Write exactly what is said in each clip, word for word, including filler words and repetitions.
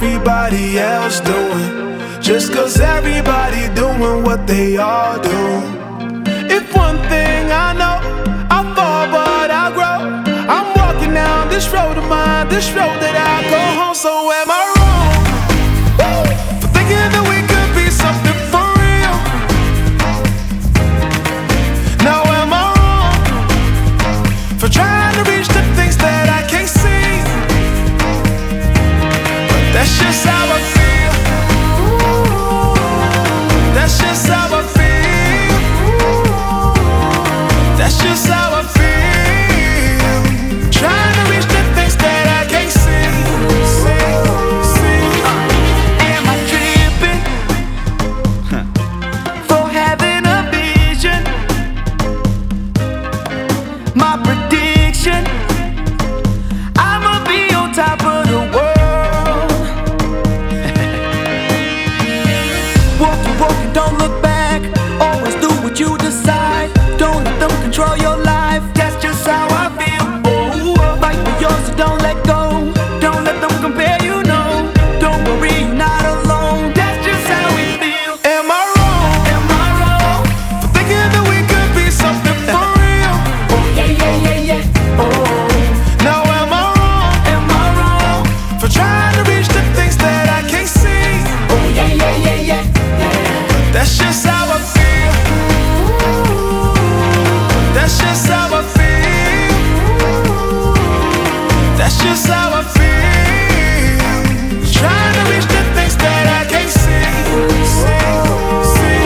everybody else doing, just cause everybody doing what they all do. If one thing I know, I fall but I grow. I'm walking down this road of mine, this road that I go home. So am I wrong for thinking that we could be something for real? Now am I wrong for trying to reach the things that I can't see? But that's just how I feel. That's just how I feel. That's just how I feel. Trying to reach the things that I can't see. See, see. Am I tripping for having a vision? My prediction, I'ma be on top of the world. Walk you, walk you, don't look back. Always do what you decide. Don't let them control your life. That's just how I feel. Oh, fight for yours, so don't let go. Don't let them compare you, no. Don't worry, you're not alone. That's just how we feel. Am I wrong? Am I wrong? For thinking that we could be something for real? Oh yeah, yeah, yeah, yeah. Oh, Now am I wrong am I wrong? for trying to reach the things that I can't see? Oh yeah, yeah, yeah, yeah, yeah. That's just how I feel. That's just how I feel. That's just how I feel. Trying to reach the things that I can't see. See, see.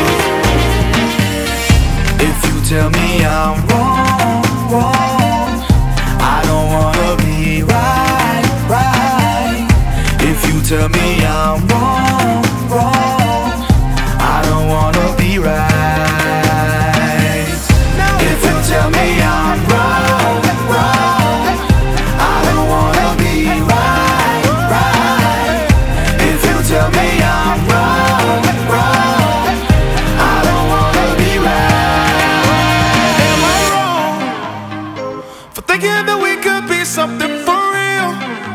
If you tell me I'm wrong, wrong, I don't wanna be right, right. If you tell me I'm wrong, wrong, I don't wanna be right. If you tell me I'm wrong, wrong, I don't wanna be right, right. If you tell me I'm wrong, wrong, I don't wanna be right. Am I wrong for thinking that we could be something for real?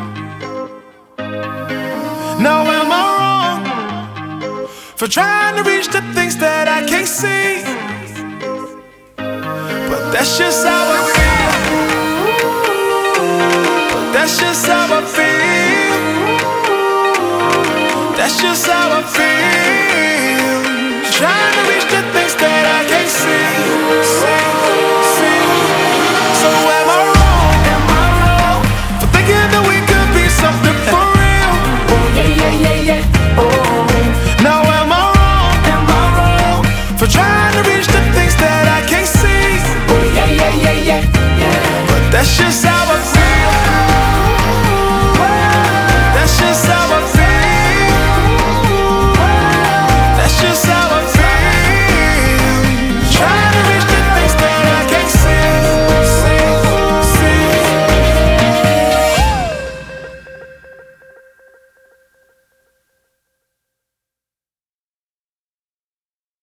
Now am I wrong for trying to reach the things that I can't see? But that's just how I feel. But that's just how I feel. That's just how I feel.